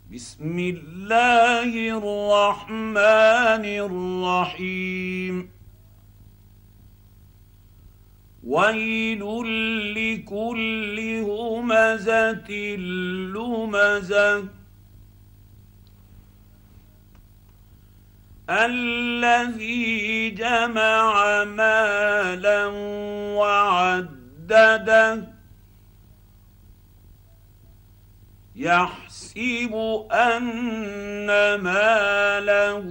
بسم الله الرحمن الرحيم. ويل لكل همزة لمزة الذي جمع مالا وعدده يحسب أن ماله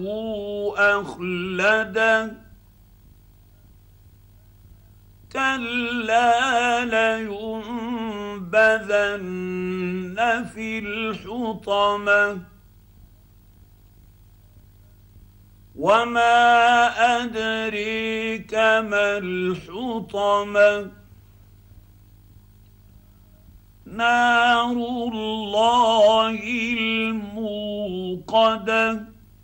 أخلده كلا لينبذن في الحطمة وما أدريك ما الحطمة نار الله الموقدة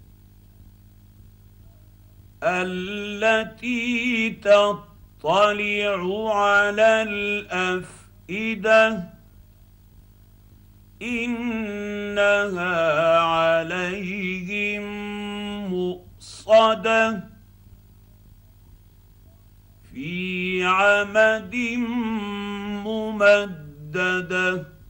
التي تطلع على الأفئدة إنها عليهم مؤصدة في عمد ممددة.